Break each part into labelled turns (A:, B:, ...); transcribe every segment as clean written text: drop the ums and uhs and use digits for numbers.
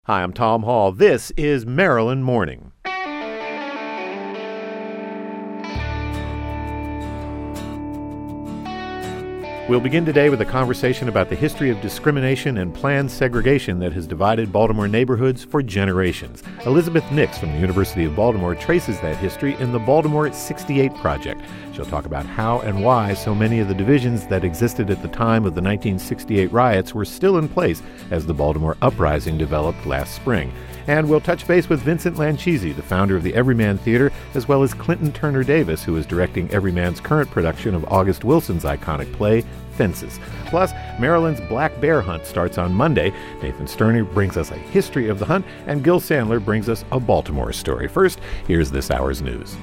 A: Hi, I'm Tom Hall. This is Maryland Morning. We'll begin today with a conversation about the history of discrimination and planned segregation that has divided Baltimore neighborhoods for generations. Elizabeth Nix from the University of Baltimore traces that history in the Baltimore 68 Project. She'll talk about how and why so many of the divisions that existed at the time of the 1968 riots were still in place as the Baltimore Uprising developed last spring. And we'll touch base with Vincent Lancisi, the founder of the Everyman Theater, as well as Clinton Turner Davis, who is directing Everyman's current production of August Wilson's iconic play, Fences. Plus, Maryland's Black Bear Hunt starts on Monday. Nathan Sterner brings us a history of the hunt, and Gil Sandler brings us a Baltimore story. First, here's this hour's news.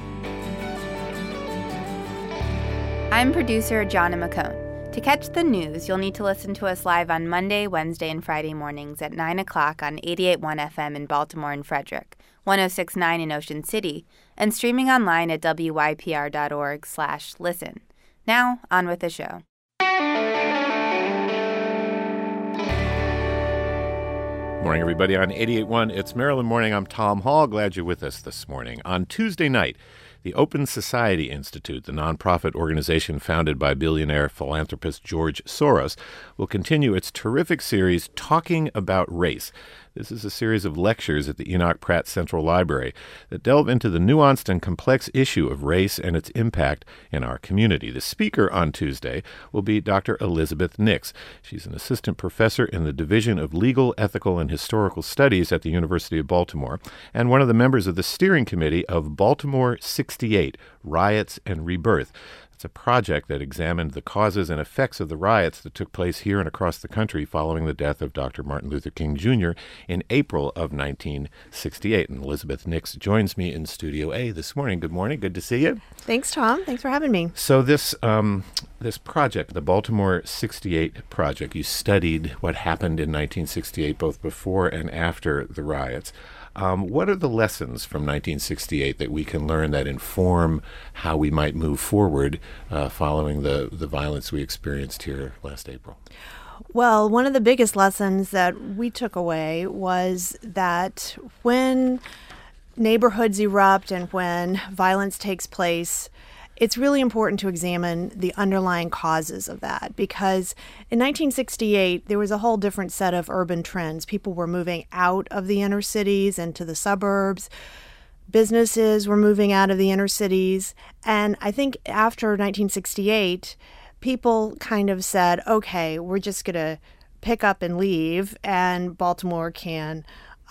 B: I'm producer Jonna McCone. To catch the news, you'll need to listen to us live on Monday, Wednesday, and Friday mornings at 9 o'clock on 88.1 FM in Baltimore and Frederick, 106.9 in Ocean City, and streaming online at wypr.org/listen. Now, on with the show.
A: Morning, everybody. On 88.1, it's Maryland Morning. I'm Tom Hall. Glad you're with us this morning. On Tuesday night, the Open Society Institute, the nonprofit organization founded by billionaire philanthropist George Soros, will continue its terrific series, Talking About Race. This is a series of lectures at the Enoch Pratt Central Library that delve into the nuanced and complex issue of race and its impact in our community. The speaker on Tuesday will be Dr. Elizabeth Nix. She's an assistant professor in the Division of Legal, Ethical, and Historical Studies at the University of Baltimore and one of the members of the steering committee of Baltimore 68, Riots and Rebirth. It's a project that examined the causes and effects of the riots that took place here and across the country following the death of Dr. Martin Luther King Jr. in April of 1968. And Elizabeth Nix joins me in Studio A this morning. Good morning. Good to see you.
C: Thanks, Tom. Thanks for having me.
A: So this project, the Baltimore 68 Project, you studied what happened in 1968, both before and after the riots. What are the lessons from 1968 that we can learn that inform how we might move forward following the violence we experienced here last April?
C: Well, one of the biggest lessons that we took away was that when neighborhoods erupt and when violence takes place, it's really important to examine the underlying causes of that, because in 1968, there was a whole different set of urban trends. People were moving out of the inner cities into the suburbs. Businesses were moving out of the inner cities. And I think after 1968, people kind of said, okay, we're just going to pick up and leave, and Baltimore can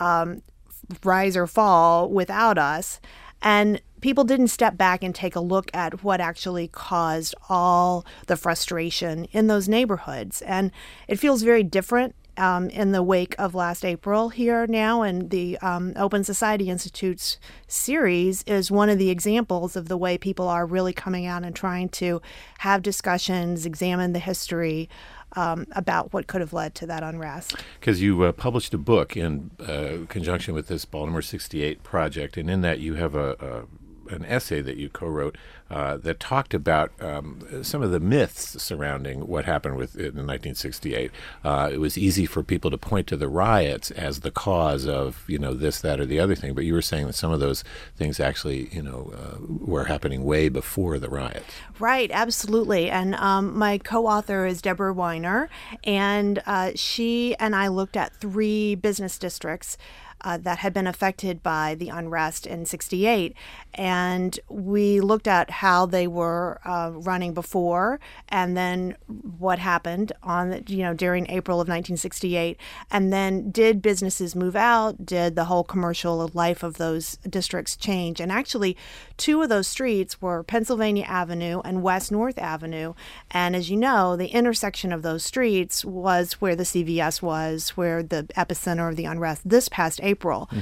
C: rise or fall without us. And people didn't step back and take a look at what actually caused all the frustration in those neighborhoods. And it feels very different in the wake of last April here now. And the Open Society Institute's series is one of the examples of the way people are really coming out and trying to have discussions, examine the history about what could have led to that unrest.
A: Because you published a book in conjunction with this Baltimore 68 project, and in that you have an essay that you co-wrote that talked about some of the myths surrounding what happened with it in 1968. It was easy for people to point to the riots as the cause of, this, that, or the other thing, but you were saying that some of those things actually, were happening way before the riots.
C: Right, absolutely. And my co-author is Deborah Weiner, and she and I looked at 3 business districts that had been affected by the unrest in 68. And we looked at how they were running before, and then what happened during April of 1968. And then did businesses move out? Did the whole commercial life of those districts change? And actually, 2 of those streets were Pennsylvania Avenue and West North Avenue. And as you know, the intersection of those streets was where the CVS was, where the epicenter of the unrest this past April. Mm-hmm.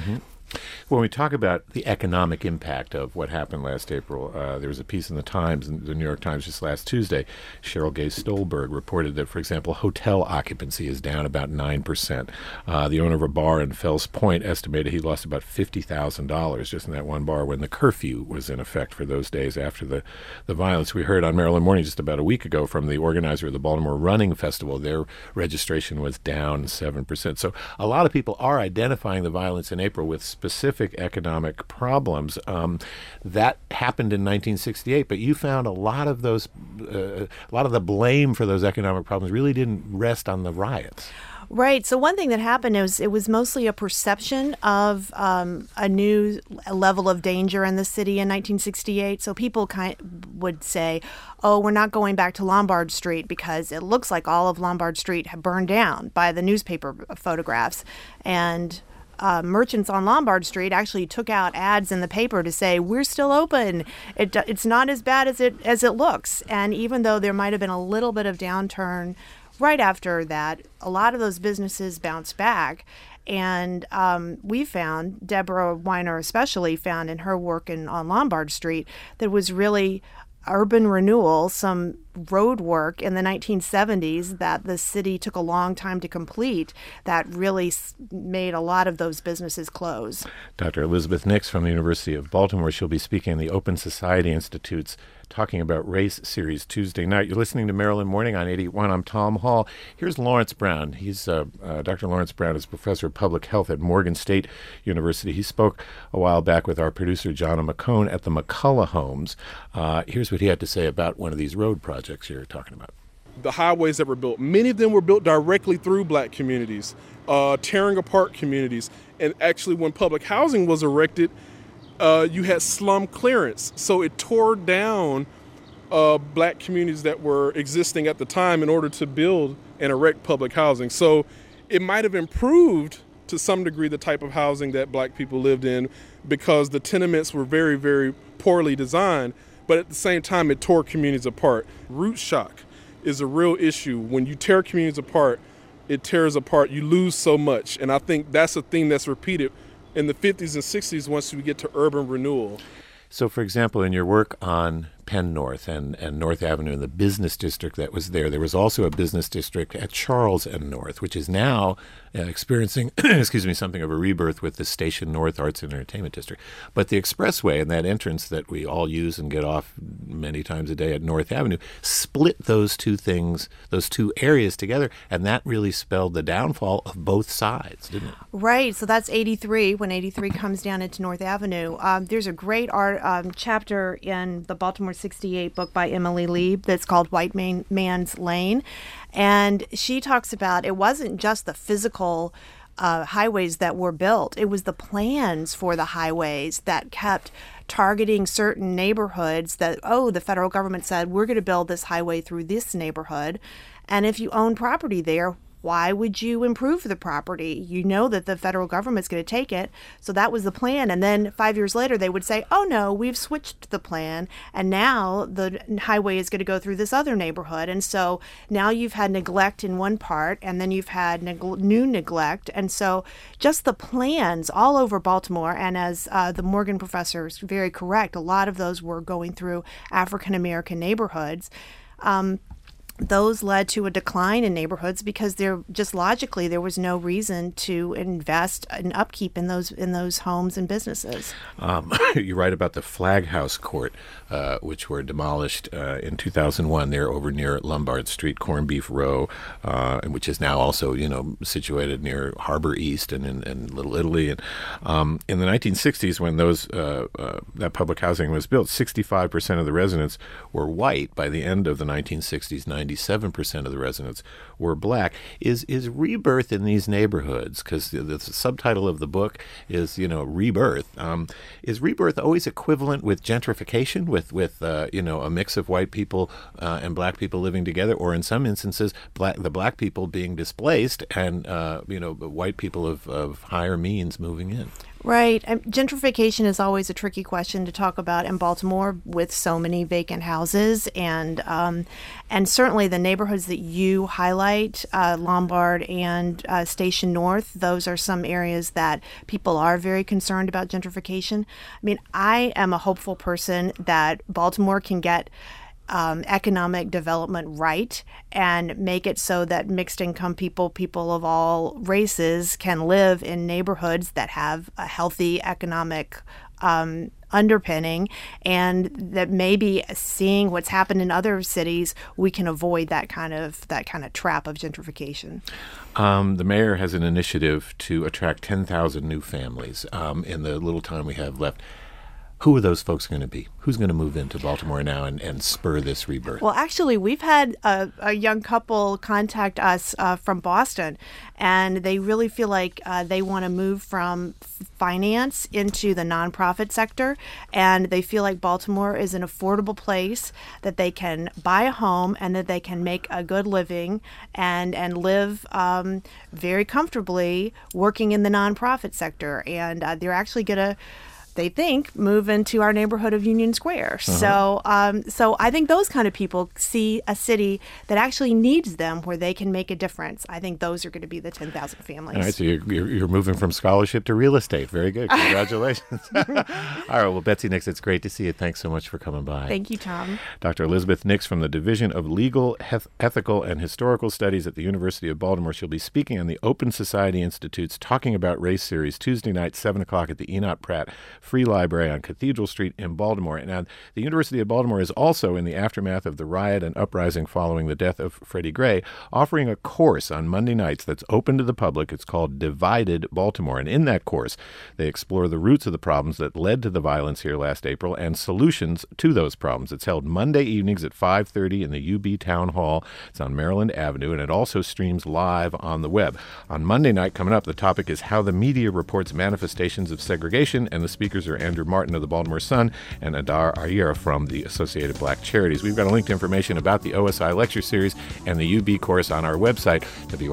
A: When we talk about the economic impact of what happened last April, there was a piece in the Times, in the New York Times just last Tuesday. Cheryl Gay Stolberg reported that, for example, hotel occupancy is down about 9%. The owner of a bar in Fells Point estimated he lost about $50,000 just in that one bar when the curfew was in effect for those days after the violence. We heard on Maryland Morning just about a week ago from the organizer of the Baltimore Running Festival. Their registration was down 7%. So a lot of people are identifying the violence in April with specific economic problems. That happened in 1968, but you found a lot of those, a lot of the blame for those economic problems really didn't rest on the riots.
C: Right. So one thing that happened is it was mostly a perception of a new level of danger in the city in 1968. So people would say, oh, we're not going back to Lombard Street because it looks like all of Lombard Street had burned down by the newspaper photographs. And merchants on Lombard Street actually took out ads in the paper to say, we're still open. It's not as bad as it looks. And even though there might have been a little bit of downturn right after that, a lot of those businesses bounced back. And we found, Deborah Weiner especially found in her work on Lombard Street, that was really urban renewal, some road work in the 1970s that the city took a long time to complete that really made a lot of those businesses close.
A: Dr. Elizabeth Nix from the University of Baltimore. She'll be speaking in the Open Society Institute's Talking About Race series Tuesday night. You're listening to Maryland Morning on 81. I'm Tom Hall. Here's Lawrence Brown. He's Dr. Lawrence Brown is professor of public health at Morgan State University. He spoke a while back with our producer, Jonna McCone, at the McCullough Homes. Here's what he had to say about one of these road projects you're talking about.
D: The highways that were built, many of them were built directly through black communities, tearing apart communities. And actually, when public housing was erected, you had slum clearance. So it tore down black communities that were existing at the time in order to build and erect public housing. So it might have improved to some degree the type of housing that black people lived in because the tenements were very, very poorly designed. But at the same time, it tore communities apart. Root shock is a real issue. When you tear communities apart, it tears apart. You lose so much. And I think that's a thing that's repeated in the 50s and 60s once we get to urban renewal.
A: So, for example, in your work on Penn North and North Avenue and the business district that was there was also a business district at Charles and North, which is now experiencing, something of a rebirth with the Station North Arts and Entertainment District. But the expressway and that entrance that we all use and get off many times a day at North Avenue split those two things, those two areas together, and that really spelled the downfall of both sides, didn't it?
C: Right. So that's 83, when 83 comes down into North Avenue. There's a great chapter in the Baltimore 68 book by Emily Lieb that's called White Man's Lane. And she talks about it wasn't just the physical highways that were built. It was the plans for the highways that kept targeting certain neighborhoods that, the federal government said, we're going to build this highway through this neighborhood. And if you own property there, why would you improve the property? You know that the federal government's going to take it. So that was the plan. And then 5 years later, they would say, oh, no, we've switched the plan. And now the highway is going to go through this other neighborhood. And so now you've had neglect in one part, and then you've had new neglect. And so just the plans all over Baltimore, and as the Morgan professor is very correct, a lot of those were going through African-American neighborhoods. Those led to a decline in neighborhoods because there just logically there was no reason to invest in upkeep in those homes and businesses.
A: You write about the Flag House Court, which were demolished in 2001 there over near Lombard Street, Corned Beef Row, which is now also situated near Harbor East and in Little Italy. And in the 1960s, when that public housing was built, 65% of the residents were white. By the end of the 1960s, 97% of the residents were black. Is rebirth in these neighborhoods, because the subtitle of the book is, rebirth. Is rebirth always equivalent with gentrification, with a mix of white people and black people living together, or in some instances, the black people being displaced and, white people of higher means moving in?
C: Right. Gentrification is always a tricky question to talk about in Baltimore with so many vacant houses, and certainly the neighborhoods that you highlight, Lombard and Station North, those are some areas that people are very concerned about gentrification. I mean, I am a hopeful person that Baltimore can get economic development right and make it so that mixed income people of all races can live in neighborhoods that have a healthy economic underpinning, and that maybe seeing what's happened in other cities, we can avoid that kind of trap of gentrification.
A: The mayor has an initiative to attract 10,000 new families in the little time we have left. Who are those folks going to be? Who's going to move into Baltimore now and spur this rebirth?
C: Well, actually, we've had a young couple contact us from Boston, and they really feel like they want to move from finance into the nonprofit sector, and they feel like Baltimore is an affordable place that they can buy a home and that they can make a good living and live very comfortably working in the nonprofit sector. And they're actually going to, they think, move into our neighborhood of Union Square. So I think those kind of people see a city that actually needs them, where they can make a difference. I think those are going to be the 10,000 families.
A: All right, so you're moving from scholarship to real estate. Very good. Congratulations. All right, well, Betsy Nix, it's great to see you. Thanks so much for coming by.
C: Thank you, Tom.
A: Dr. Elizabeth Nix from the Division of Legal, Ethical, and Historical Studies at the University of Baltimore. She'll be speaking on the Open Society Institute's Talking About Race series Tuesday night, 7 o'clock at the Enoch Pratt Free Library on Cathedral Street in Baltimore. And now, the University of Baltimore is also, in the aftermath of the riot and uprising following the death of Freddie Gray, offering a course on Monday nights that's open to the public. It's called Divided Baltimore. And in that course, they explore the roots of the problems that led to the violence here last April and solutions to those problems. It's held Monday evenings at 5:30 in the UB Town Hall. It's on Maryland Avenue, and it also streams live on the web. On Monday night, coming up, the topic is how the media reports manifestations of segregation, and the speakers are Andrew Martin of the Baltimore Sun and Adar Ayera from the Associated Black Charities. We've got a link to information about the OSI lecture series and the UB course on our website,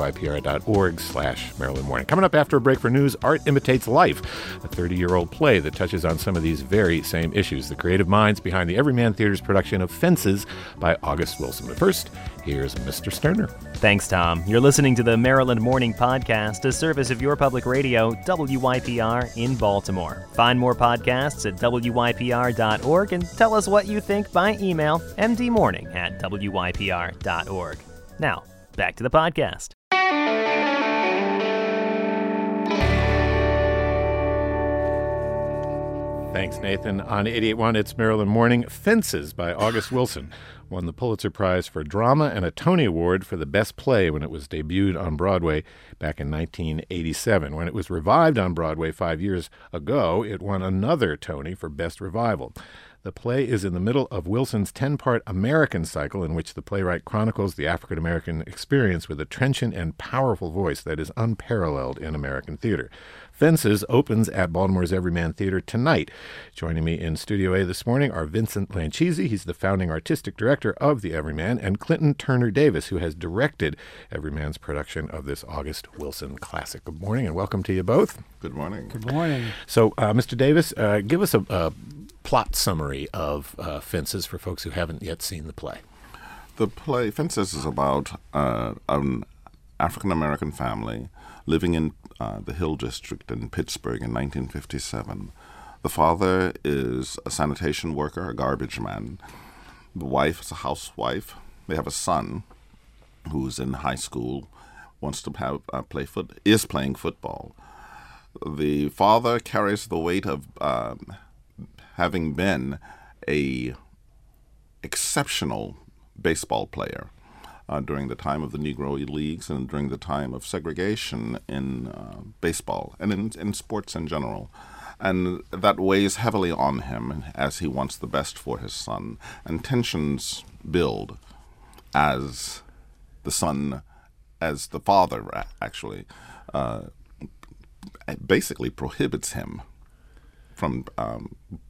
A: wypr.org/Maryland Morning. Coming up after a break for news, Art Imitates Life, a 30-year-old play that touches on some of these very same issues. The creative minds behind the Everyman Theater's production of Fences by August Wilson. But first, here's Mr. Sterner.
E: Thanks, Tom. You're listening to the Maryland Morning Podcast, a service of your public radio, WYPR in Baltimore. Find more podcasts at wypr.org and tell us what you think by email, mdmorning@wypr.org. Now, back to the podcast.
A: Thanks, Nathan. On 88.1, it's Maryland Morning. Fences by August Wilson won the Pulitzer Prize for Drama and a Tony Award for the Best Play when it was debuted on Broadway back in 1987. When it was revived on Broadway 5 years ago, it won another Tony for Best Revival. The play is in the middle of Wilson's 10-part American cycle, in which the playwright chronicles the African-American experience with a trenchant and powerful voice that is unparalleled in American theater. Fences opens at Baltimore's Everyman Theater tonight. Joining me in Studio A this morning are Vincent Lancisi, he's the founding artistic director of the Everyman, and Clinton Turner Davis, who has directed Everyman's production of this August Wilson classic. Good morning and welcome to you both.
F: Good morning.
G: Good morning.
A: So, Mr. Davis, give us a plot summary of Fences for folks who haven't yet seen the play.
F: The play Fences is about an African-American family living in the Hill District in Pittsburgh in 1957. The father is a sanitation worker, a garbage man. The wife is a housewife. They have a son who's in high school, wants to is playing football. The father carries the weight of having been a exceptional baseball player during the time of the Negro Leagues and during the time of segregation in baseball and in sports in general. And that weighs heavily on him as he wants the best for his son. And tensions build as the father actually basically prohibits him from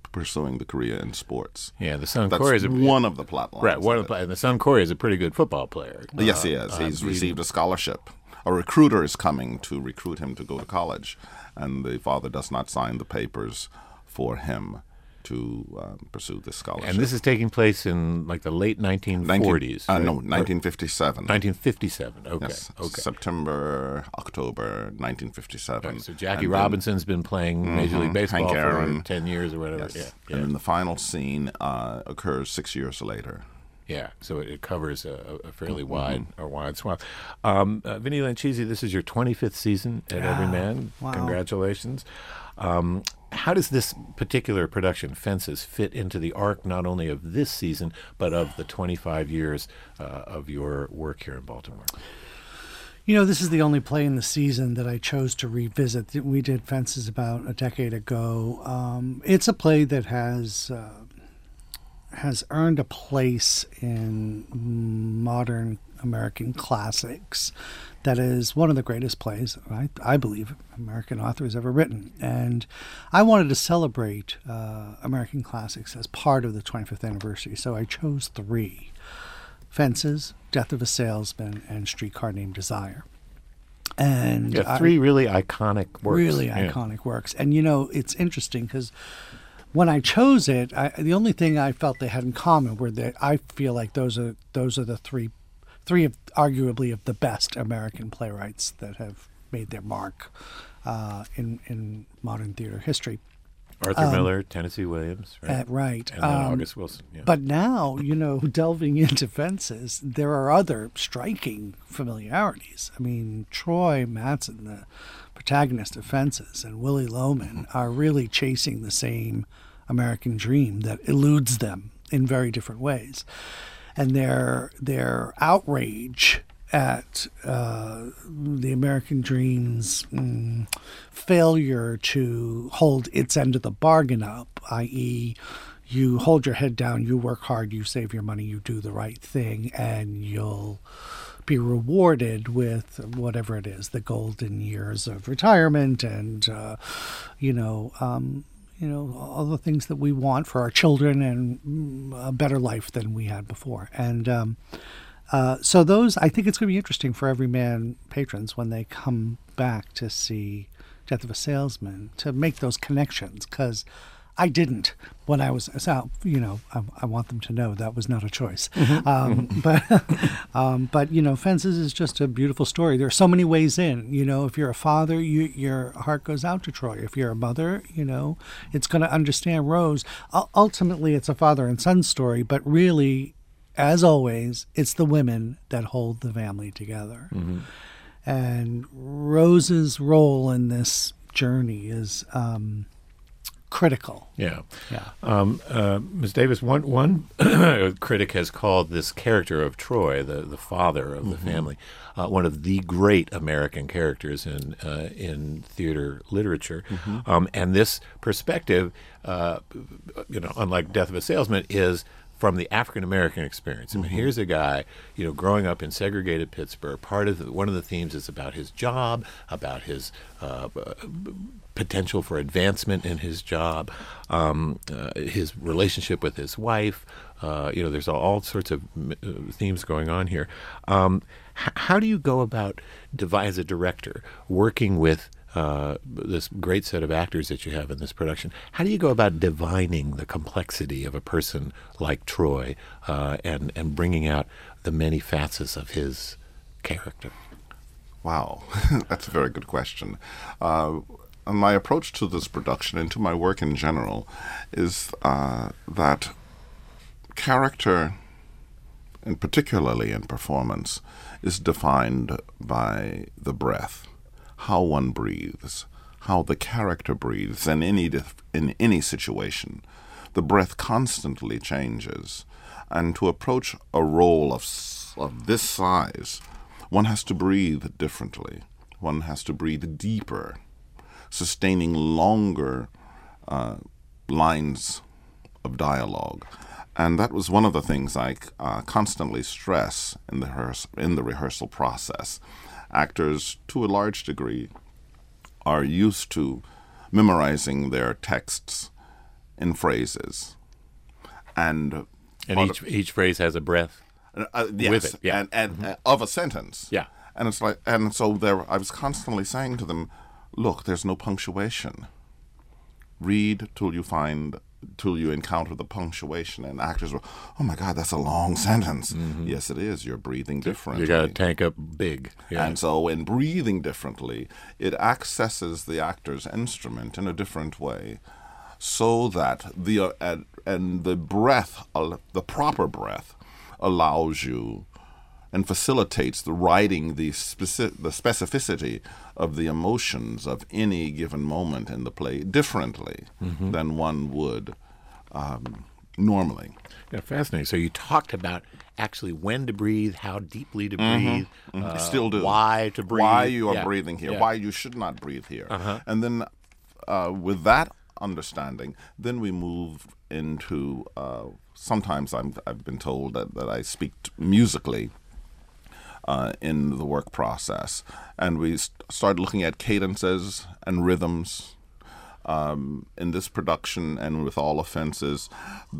F: pursuing the career in sports.
A: Yeah, the son
F: That's
A: Corey is
F: one of the plot lines.
A: Right, and the son Corey is a pretty good football player.
F: Yes, he is. He's received a scholarship. A recruiter is coming to recruit him to go to college, and the father does not sign the papers for him to pursue this scholarship.
A: And this is taking place in like the late 1940s.
F: No, 1957.
A: 1957. Okay.
F: Yes,
A: Okay.
F: September, October, 1957.
A: Right, so Jackie Robinson's been playing Major League Baseball
F: Hank
A: for
F: Aaron.
A: 10 years or whatever.
F: Yes.
A: Yeah.
F: And then the final scene occurs 6 years later.
A: Yeah, so it covers a fairly wide swath. Vinny Lanchisi, this is your 25th season at Everyman.
G: Wow.
A: Congratulations. How does this particular production, Fences, fit into the arc not only of this season, but of the 25 years of your work here in Baltimore?
G: You know, this is the only play in the season that I chose to revisit. We did Fences about a decade ago. It's a play that has earned a place in modern American classics. That is one of the greatest plays, I believe, American author has ever written. And I wanted to celebrate American classics as part of the 25th anniversary, so I chose 3. Fences, Death of a Salesman, and Streetcar Named Desire. And
A: 3 really iconic works.
G: Really iconic works. And, you know, it's interesting because when I chose it, the only thing I felt they had in common were that I feel like those are the three of arguably of the best American playwrights that have made their mark in modern theater history.
A: Arthur Miller, Tennessee Williams, right?
G: Right.
A: And then August Wilson. Yeah.
G: But now, you know, delving into Fences, there are other striking familiarities. I mean, Troy Mattson, the protagonist of Fences, and Willie Loman are really chasing the same American dream that eludes them in very different ways. And their outrage at the American dream's failure to hold its end of the bargain up, i.e., you hold your head down, you work hard, you save your money, you do the right thing, and you'll be rewarded with whatever it is, the golden years of retirement and, all the things that we want for our children and a better life than we had before. And so those, I think it's going to be interesting for Everyman patrons when they come back to see Death of a Salesman to make those connections, because I didn't when I was out. You know, I want them to know that was not a choice. But you know, Fences is just a beautiful story. There are so many ways in. You know, if you're a father, your heart goes out to Troy. If you're a mother, you know, it's going to understand Rose. Ultimately, it's a father and son story, but really, as always, it's the women that hold the family together. Mm-hmm. And Rose's role in this journey is critical.
A: Yeah. Ms. Davis, one critic has called this character of Troy, the father of the family, one of the great American characters in theater literature. Mm-hmm. And this perspective, unlike Death of a Salesman, is from the African-American experience. I mean, here's a guy, growing up in segregated Pittsburgh. One of the themes is about his job, about his potential for advancement in his job, his relationship with his wife. There's all sorts of themes going on here. How do you go about, as a director, working with this great set of actors that you have in this production? How do you go about divining the complexity of a person like Troy and bringing out the many facets of his character?
F: Wow, that's a very good question. My approach to this production and to my work in general is that character, and particularly in performance, is defined by the breath. How one breathes, how the character breathes in any situation. The breath constantly changes, and to approach a role of this size, one has to breathe differently. One has to breathe deeper, sustaining longer lines of dialogue. And that was one of the things I constantly stress in the rehearsal process. Actors, to a large degree, are used to memorizing their texts in phrases. And
A: each phrase has a breath
F: yes,
A: with it. Yeah.
F: And of a sentence.
A: Yeah.
F: And it's like, and so I was constantly saying to them, look, there's no punctuation. Read till you encounter the punctuation. And actors were, oh my God, that's a long sentence. Yes, it is. You're breathing differently.
A: You got to tank up big. Yeah.
F: And so in breathing differently, it accesses the actor's instrument in a different way, so that the breath, the proper breath, allows you and facilitates the writing, the specificity of the emotions of any given moment in the play differently than one would normally.
A: Yeah, fascinating. So you talked about actually when to breathe, how deeply to breathe,
F: Still do.
A: why to breathe.
F: Why you are breathing here, why you should not breathe here. And then with that understanding, then we move into, sometimes I've been told that I speak musically in the work process. And we started looking at cadences and rhythms. In this production and with All Offenses,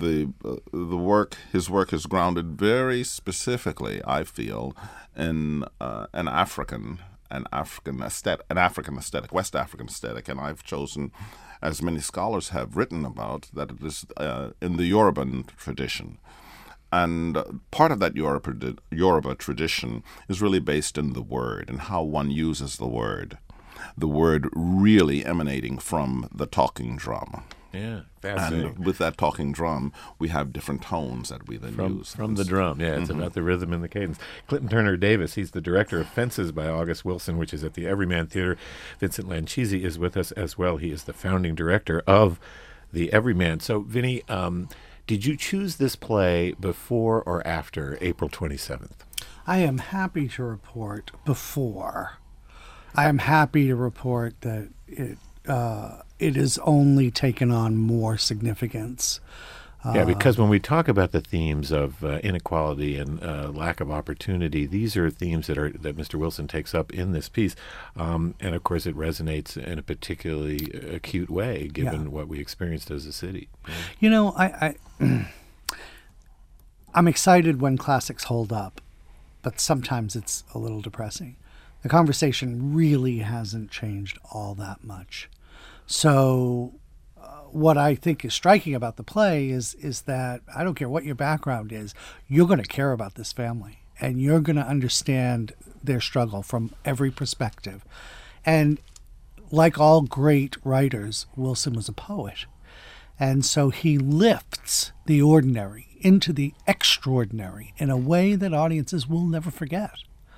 F: his work is grounded very specifically, I feel, in an African aesthetic, West African aesthetic, and I've chosen, as many scholars have written about, that it is in the Yoruban tradition. And part of that Yoruba tradition is really based in the word and how one uses the word really emanating from the talking drum.
A: Yeah, fascinating.
F: And with that talking drum, we have different tones that we then use.
A: From the drum, yeah. It's about the rhythm and the cadence. Clinton Turner Davis, he's the director of Fences by August Wilson, which is at the Everyman Theater. Vincent Lancisi is with us as well. He is the founding director of the Everyman. So, Vinny, did you choose this play before or after April 27th?
G: I am happy to report before. I am happy to report that it has only taken on more significance.
A: Yeah, because when we talk about the themes of inequality and lack of opportunity, these are themes that Mr. Wilson takes up in this piece, and of course it resonates in a particularly acute way, given what we experienced as a city.
G: You know, I'm excited when classics hold up, but sometimes it's a little depressing. The conversation really hasn't changed all that much. So what I think is striking about the play is that I don't care what your background is, you're going to care about this family and you're going to understand their struggle from every perspective. And like all great writers, Wilson was a poet. And so he lifts the ordinary into the extraordinary in a way that audiences will never forget.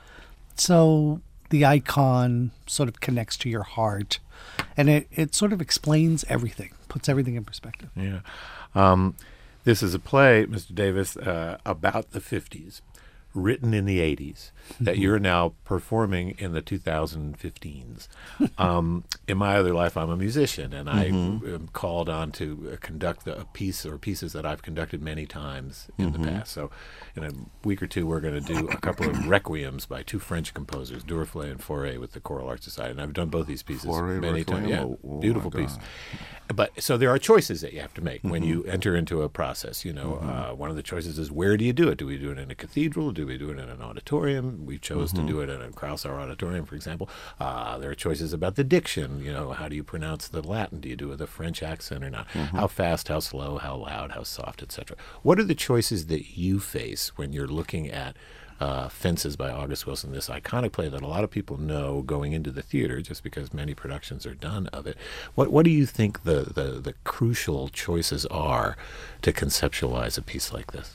G: So the icon sort of connects to your heart, and it sort of explains everything, puts everything in perspective.
A: Yeah. This is a play, Mr. Davis, about the 50s, written in the 80s, that you're now performing in the 2015s. In my other life, I'm a musician, and I am called on to conduct a piece or pieces that I've conducted many times in the past. So in a week or two, we're going to do a couple of requiems by two French composers, Duruflé and Fauré, with the Choral Arts Society. And I've done both these pieces many times. Yeah, beautiful piece. But so there are choices that you have to make when you enter into a process. You know, one of the choices is, where do you do it? Do we do it in a cathedral? Do we do it in an auditorium? We chose to do it in a Krauser auditorium, for example. There are choices about the diction. You know, how do you pronounce the Latin? Do you do it with a French accent or not? How fast, how slow, how loud, how soft, etc. What are the choices that you face when you're looking at Fences by August Wilson, this iconic play that a lot of people know going into the theater just because many productions are done of it? What do you think the crucial choices are to conceptualize a piece like this?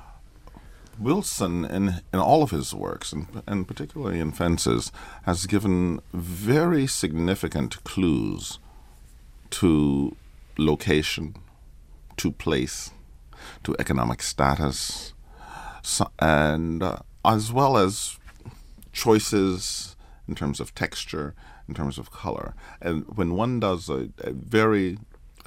F: Wilson, in all of his works, and particularly in Fences, has given very significant clues to location, to place, to economic status, and as well as choices in terms of texture, in terms of color. And when one does a very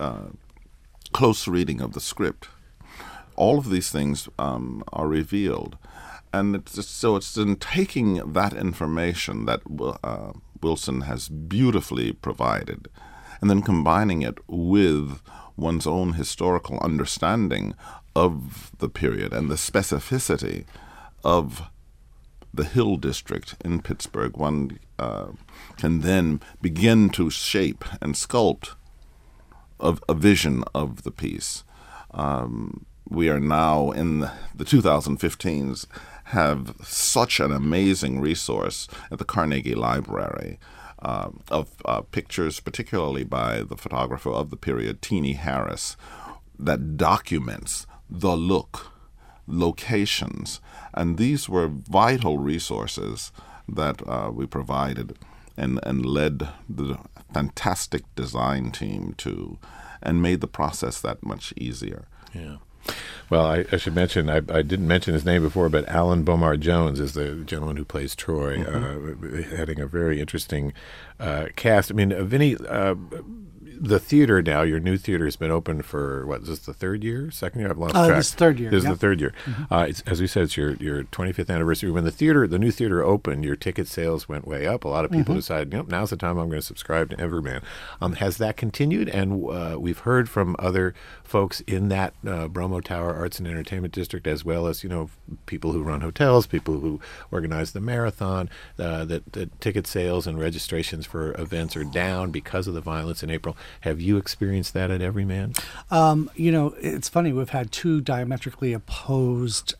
F: close reading of the script, all of these things are revealed. And it's in taking that information that Wilson has beautifully provided and then combining it with one's own historical understanding of the period and the specificity of the Hill District in Pittsburgh, one can then begin to shape and sculpt a vision of the piece. We are now in the 2015s have such an amazing resource at the Carnegie Library of pictures, particularly by the photographer of the period, Teenie Harris, that documents the look, locations, and these were vital resources that we provided and led the fantastic design team to, and made the process that much easier.
A: Yeah. Well, I should mention, I didn't mention his name before, but Alan Bomar Jones is the gentleman who plays Troy, heading a very interesting cast. I mean, Vinny, the theater now, your new theater, has been open for, what, is this the third year, second year? I've lost track.
G: This is third year.
A: This is the third year. It's, as we said, it's your 25th anniversary. When the new theater opened, your ticket sales went way up. A lot of people decided, nope, now's the time I'm going to subscribe to Everyman. Has that continued? And we've heard from other folks in that Bromo Tower Arts and Entertainment District, as well as, people who run hotels, people who organize the marathon, that ticket sales and registrations for events are down because of the violence in April. Have you experienced that at Everyman?
G: It's funny. We've had two diametrically opposed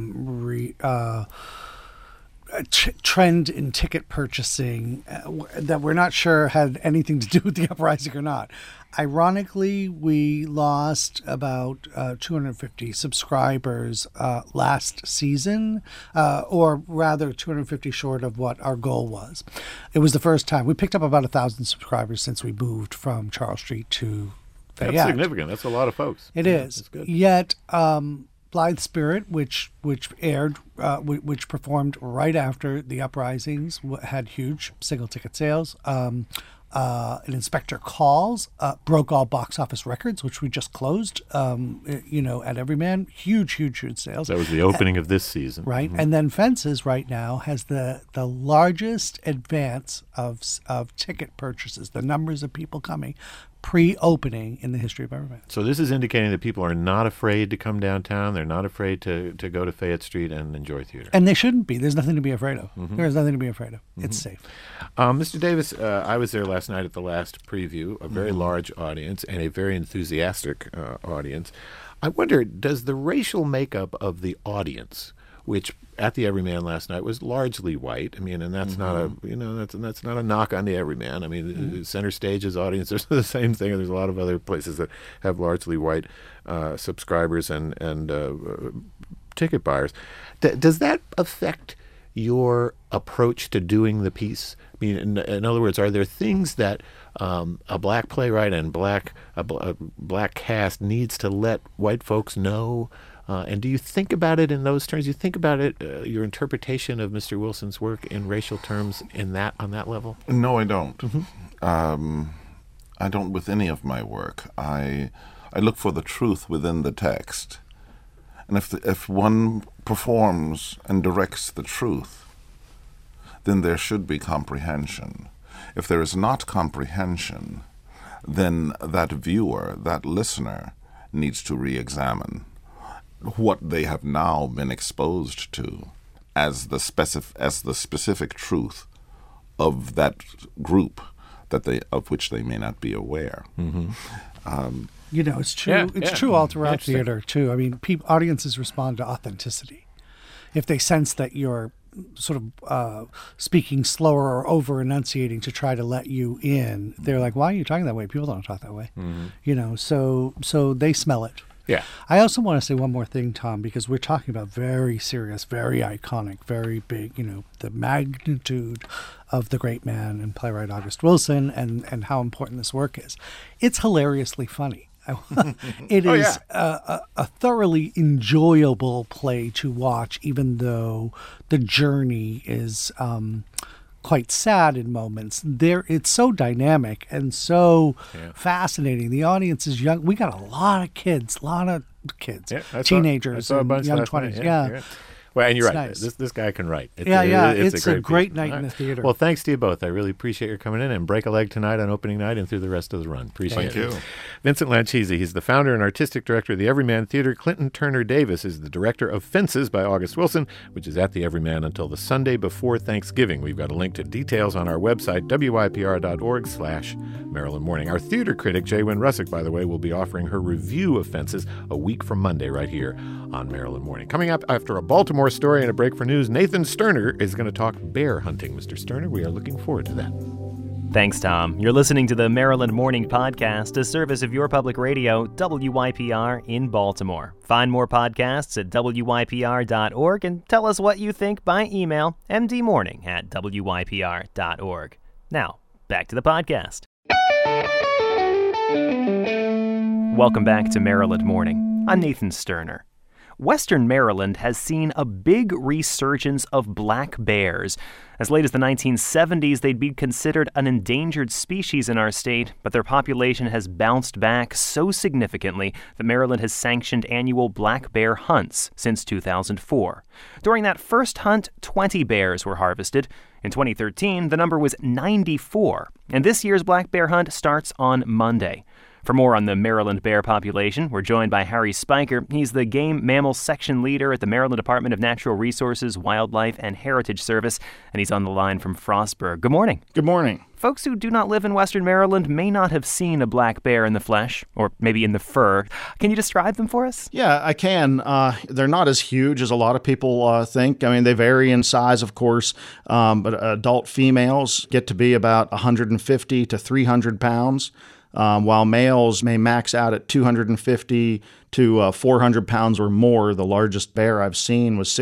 G: trend in ticket purchasing that we're not sure had anything to do with the uprising or not. Ironically, we lost about 250 subscribers last season, or rather 250 short of what our goal was. It was the first time. We picked up about 1,000 subscribers since we moved from Charles Street to Fayette.
A: That's significant. That's a lot of folks.
G: It is.
A: That's good.
G: Yet, Blithe Spirit, which aired, which performed right after the uprisings, had huge single ticket sales. An Inspector Calls broke all box office records, which we just closed, at Everyman. Huge sales.
A: That was the opening of this season.
G: Right. And then Fences right now has the largest advance of ticket purchases, the numbers of people coming pre-opening in the history of Everyman.
A: So this is indicating that people are not afraid to come downtown. They're not afraid to go to Fayette Street and enjoy theater.
G: And they shouldn't be. There's nothing to be afraid of. There is nothing to be afraid of. It's safe.
A: Mr. Davis, I was there last night at the last preview, a very large audience and a very enthusiastic audience. I wonder, does the racial makeup of the audience, which at the Everyman last night was largely white. I mean, and that's not a that's not a knock on the Everyman. I mean, Center Stage's audience is the same thing. There's a lot of other places that have largely white subscribers and ticket buyers. Does that affect your approach to doing the piece? I mean, in other words, are there things that a black playwright and a black cast needs to let white folks know? And do you think about it in those terms? You think about it, your interpretation of Mr. Wilson's work in racial terms on that level?
F: No, I don't. I don't with any of my work. I look for the truth within the text. And if one performs and directs the truth, then there should be comprehension. If there is not comprehension, then that viewer, that listener, needs to re-examine what they have now been exposed to as the specific truth of that group of which they may not be aware.
G: It's true. It's true all throughout theater too. I mean, audiences respond to authenticity. If they sense that you're sort of speaking slower or over enunciating to try to let you in, they're like, "Why are you talking that way? People don't talk that way." So they smell it.
A: Yeah.
G: I also want to say one more thing, Tom, because we're talking about very serious, very iconic, very big, the magnitude of the great man and playwright August Wilson and how important this work is. It's hilariously funny. It is a thoroughly enjoyable play to watch, even though the journey is quite sad in moments. It's so dynamic and so fascinating. The audience is young. We got a lot of kids, teenagers,
A: young
G: 20s.
A: Well, and you're
G: It's
A: right.
G: nice.
A: This guy can write.
G: It's a great
A: piece.
G: night
A: All
G: in
A: right.
G: the theater.
A: Well, thanks to you both. I really appreciate your coming in, and break a leg tonight on opening night and through the rest of the run. Appreciate it.
F: Thank you.
A: Vincent Lanchese, he's the founder and artistic director of the Everyman Theater. Clinton Turner Davis is the director of Fences by August Wilson, which is at the Everyman until the Sunday before Thanksgiving. We've got a link to details on our website, wypr.org/Maryland Morning. Our theater critic, Jay Wynn Russick, by the way, will be offering her review of Fences a week from Monday right here on Maryland Morning. Coming up after a Baltimore story and a break for news, Nathan Sterner is going to talk bear hunting. Mr. Sterner, we are looking forward to that.
E: Thanks, Tom. You're listening to the Maryland Morning Podcast, a service of your public radio, WYPR in Baltimore. Find more podcasts at wypr.org and tell us what you think by email, mdmorning@wypr.org. Now, back to the podcast. Welcome back to Maryland Morning. I'm Nathan Sterner. Western Maryland has seen a big resurgence of black bears. As late as the 1970s, they'd be considered an endangered species in our state, but their population has bounced back so significantly that Maryland has sanctioned annual black bear hunts since 2004. During that first hunt, 20 bears were harvested. In 2013, the number was 94, and this year's black bear hunt starts on Monday. For more on the Maryland bear population, we're joined by Harry Spiker. He's the Game Mammal Section Leader at the Maryland Department of Natural Resources, Wildlife, and Heritage Service, and he's on the line from Frostburg. Good morning.
H: Good morning.
E: Folks who do not live in Western Maryland may not have seen a black bear in the flesh, or maybe in the fur. Can you describe them for us?
H: Yeah, I can. They're not as huge as a lot of people think. I mean, they vary in size, of course, but adult females get to be about 150 to 300 pounds. While males may max out at 250 to 400 pounds or more. The largest bear I've seen was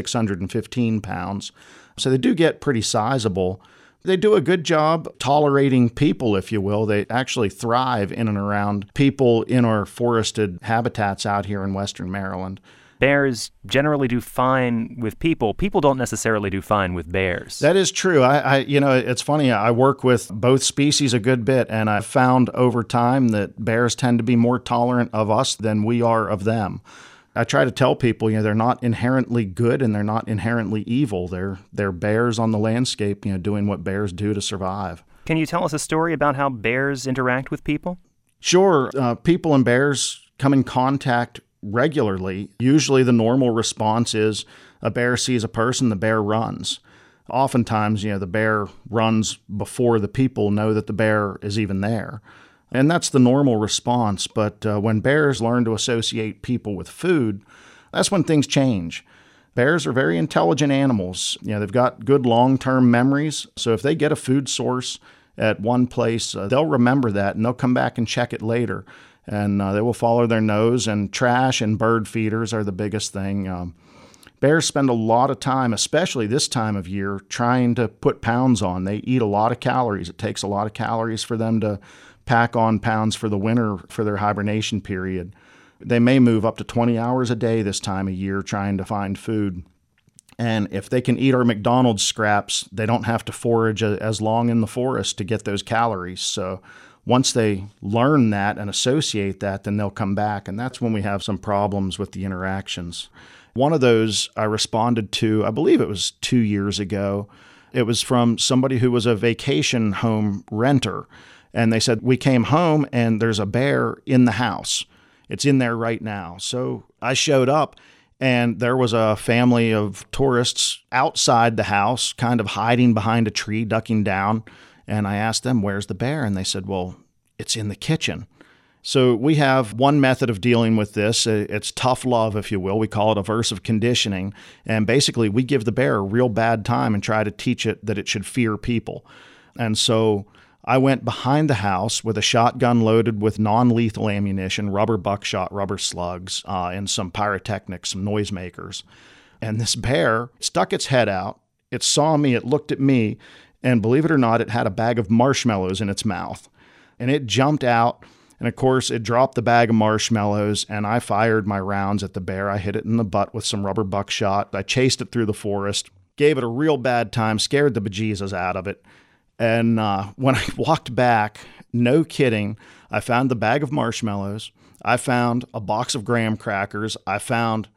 H: 615 pounds. So they do get pretty sizable. They do a good job tolerating people, if you will. They actually thrive in and around people in our forested habitats out here in Western Maryland.
E: Bears generally do fine with people. People don't necessarily do fine with bears.
H: That is true. It's funny. I work with both species a good bit, and I've found over time that bears tend to be more tolerant of us than we are of them. I try to tell people, they're not inherently good and they're not inherently evil. They're bears on the landscape, doing what bears do to survive.
E: Can you tell us a story about how bears interact with people?
H: Sure. People and bears come in contact regularly. Usually the normal response is a bear sees a person, the bear runs. Oftentimes, the bear runs before the people know that the bear is even there. And that's the normal response. But when bears learn to associate people with food, that's when things change. Bears are very intelligent animals. They've got good long-term memories. So if they get a food source at one place, they'll remember that and they'll come back and check it later. And they will follow their nose, and trash and bird feeders are the biggest thing. Bears spend a lot of time, especially this time of year, trying to put pounds on. They eat a lot of calories. It takes a lot of calories for them to pack on pounds for the winter for their hibernation period. They may move up to 20 hours a day this time of year trying to find food. And if they can eat our McDonald's scraps, they don't have to forage as long in the forest to get those calories. So once they learn that and associate that, then they'll come back. And that's when we have some problems with the interactions. One of those I responded to, I believe it was 2 years ago. It was from somebody who was a vacation home renter. And they said, we came home and there's a bear in the house. It's in there right now. So I showed up and there was a family of tourists outside the house, kind of hiding behind a tree, ducking down. And I asked them, where's the bear? And they said, well, it's in the kitchen. So we have one method of dealing with this. It's tough love, if you will. We call it aversive conditioning. And basically, we give the bear a real bad time and try to teach it that it should fear people. And so I went behind the house with a shotgun loaded with non-lethal ammunition, rubber buckshot, rubber slugs, and some pyrotechnics, some noisemakers. And this bear stuck its head out. It saw me. It looked at me. And believe it or not, it had a bag of marshmallows in its mouth. And it jumped out. And of course, it dropped the bag of marshmallows. And I fired my rounds at the bear. I hit it in the butt with some rubber buckshot. I chased it through the forest, gave it a real bad time, scared the bejesus out of it. And when I walked back, no kidding, I found the bag of marshmallows. I found a box of graham crackers. I found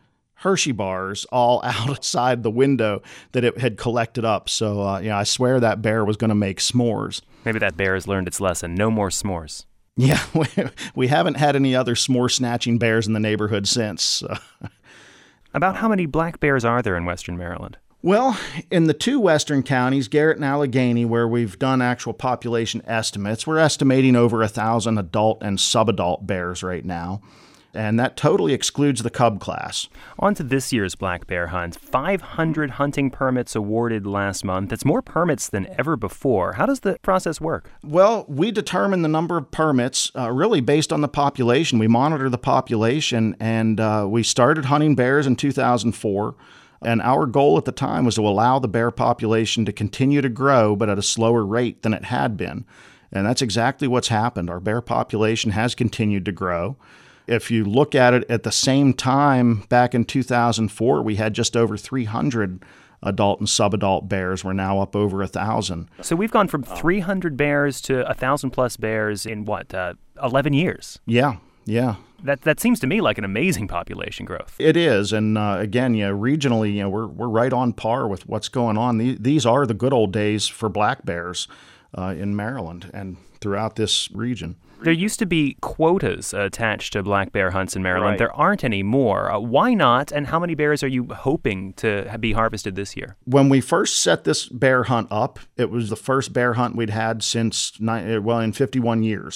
H: Hershey bars all outside the window that it had collected up. So, I swear that bear was going to make s'mores.
E: Maybe that bear has learned its lesson. No more s'mores.
H: Yeah, we haven't had any other s'more-snatching bears in the neighborhood since.
E: About how many black bears are there in western Maryland?
H: Well, in the two western counties, Garrett and Allegheny, where we've done actual population estimates, we're estimating over 1,000 adult and subadult bears right now. And that totally excludes the cub class.
E: On to this year's black bear hunt. 500 hunting permits awarded last month. It's more permits than ever before. How does the process work?
H: Well, we determine the number of permits really based on the population. We monitor the population, and we started hunting bears in 2004. And our goal at the time was to allow the bear population to continue to grow, but at a slower rate than it had been. And that's exactly what's happened. Our bear population has continued to grow. If you look at it at the same time back in 2004, we had just over 300 adult and subadult bears. We're now up over 1,000.
E: So we've gone from 300 bears to 1,000 plus bears in 11 years?
H: Yeah.
E: That seems to me like an amazing population growth.
H: It is, and again, regionally, we're right on par with what's going on. These are the good old days for black bears in Maryland and throughout this region.
E: There used to be quotas attached to black bear hunts in Maryland.
H: Right.
E: There aren't anymore. Why not? And how many bears are you hoping to be harvested this year?
H: When we first set this bear hunt up, it was the first bear hunt we'd had since, in 51 years.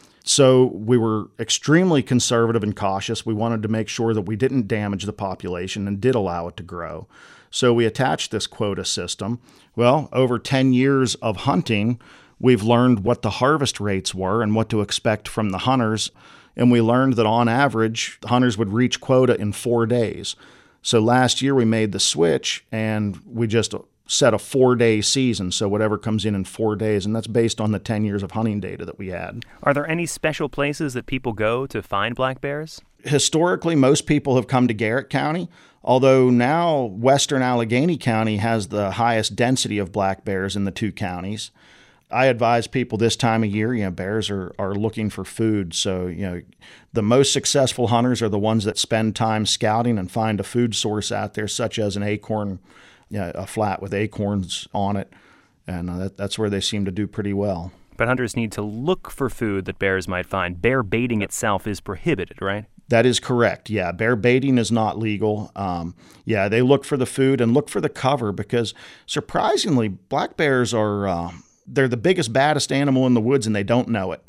H: So we were extremely conservative and cautious. We wanted to make sure that we didn't damage the population and did allow it to grow. So we attached this quota system. Well, over 10 years of hunting, we've learned what the harvest rates were and what to expect from the hunters. And we learned that on average, the hunters would reach quota in 4 days. So last year we made the switch and we just set a 4-day season. So whatever comes in 4 days. And that's based on the 10 years of hunting data that we had.
E: Are there any special places that people go to find black bears?
H: Historically, most people have come to Garrett County, although now western Allegheny County has the highest density of black bears in the two counties. I advise people this time of year, bears are looking for food. So, the most successful hunters are the ones that spend time scouting and find a food source out there, such as an acorn, a flat with acorns on it. And that's where they seem to do pretty well.
E: But hunters need to look for food that bears might find. Bear baiting itself is prohibited, right?
H: That is correct. Yeah, bear baiting is not legal. They look for the food and look for the cover because surprisingly, black bears are... they're the biggest, baddest animal in the woods, and they don't know it.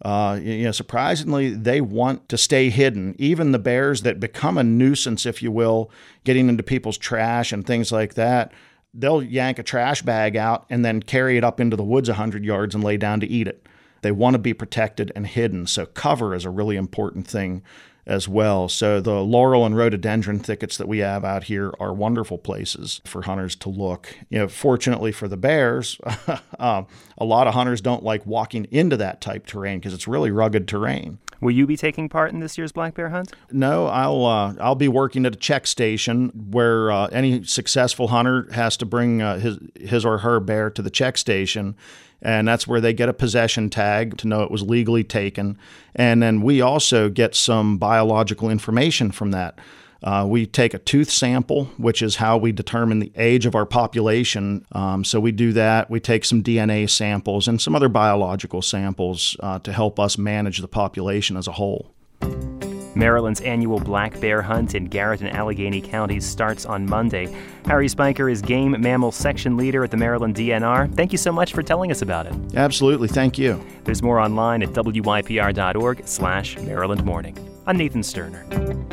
H: Surprisingly, they want to stay hidden. Even the bears that become a nuisance, if you will, getting into people's trash and things like that, they'll yank a trash bag out and then carry it up into the woods 100 yards and lay down to eat it. They want to be protected and hidden, so cover is a really important thing as well. So the laurel and rhododendron thickets that we have out here are wonderful places for hunters to look. Fortunately for the bears, a lot of hunters don't like walking into that type terrain because it's really rugged terrain.
E: Will you be taking part in this year's black bear hunt?
H: No, I'll be working at a check station where any successful hunter has to bring his or her bear to the check station. And that's where they get a possession tag to know it was legally taken. And then we also get some biological information from that. We take a tooth sample, which is how we determine the age of our population. So we do that. We take some DNA samples and some other biological samples to help us manage the population as a whole.
E: Maryland's annual black bear hunt in Garrett and Allegheny counties starts on Monday. Harry Spiker is Game Mammal Section Leader at the Maryland DNR. Thank you so much for telling us about it.
H: Absolutely. Thank you.
E: There's more online at wypr.org/Maryland Morning. I'm Nathan Sterner.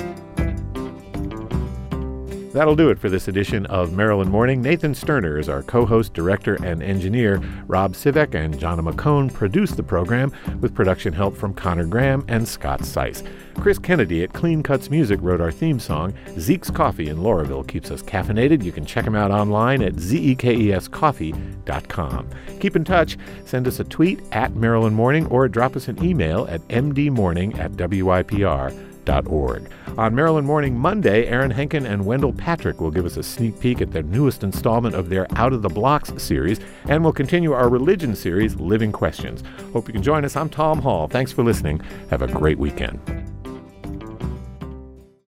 A: That'll do it for this edition of Maryland Morning. Nathan Sterner is our co-host, director, and engineer. Rob Sivek and Jonna McCone produced the program with production help from Connor Graham and Scott Seiss. Chris Kennedy at Clean Cuts Music wrote our theme song. Zeke's Coffee in Lauraville keeps us caffeinated. You can check him out online at zekescoffee.com. Keep in touch. Send us a tweet at Maryland Morning or drop us an email at mdmorning@wypr.org. On Maryland Morning Monday, Aaron Henkin and Wendell Patrick will give us a sneak peek at their newest installment of their Out of the Blocks series, and we'll continue our religion series, Living Questions. Hope you can join us. I'm Tom Hall. Thanks for listening. Have a great weekend.